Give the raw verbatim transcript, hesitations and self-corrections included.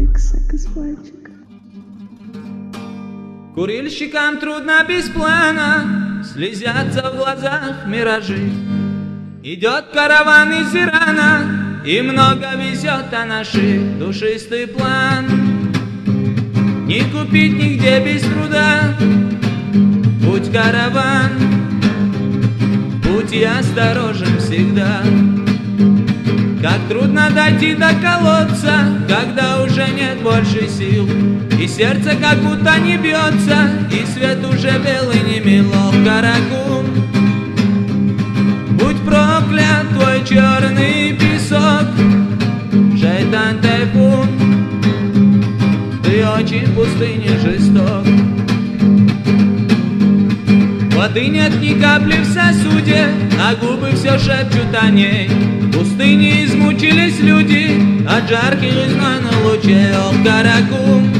Иксик из пальчика. Курильщикам трудно без плана, слезятся в глазах миражи. Идет караван из Ирана, и много везет о наши душистый план. Не купить нигде без труда, путь караван, будь осторожен всегда. Как трудно дойти до колодца, когда уже нет больше сил, и сердце как будто не бьется, и свет уже белый не мило. Каракум, будь проклят твой черный песок, шайтан тайфун, ты очень в пустыне жесток. Воды нет ни капли в сосуде, а губы все шепчут о ней. В пустыне измучились люди от жарких и знойных лучей. О, Каракум,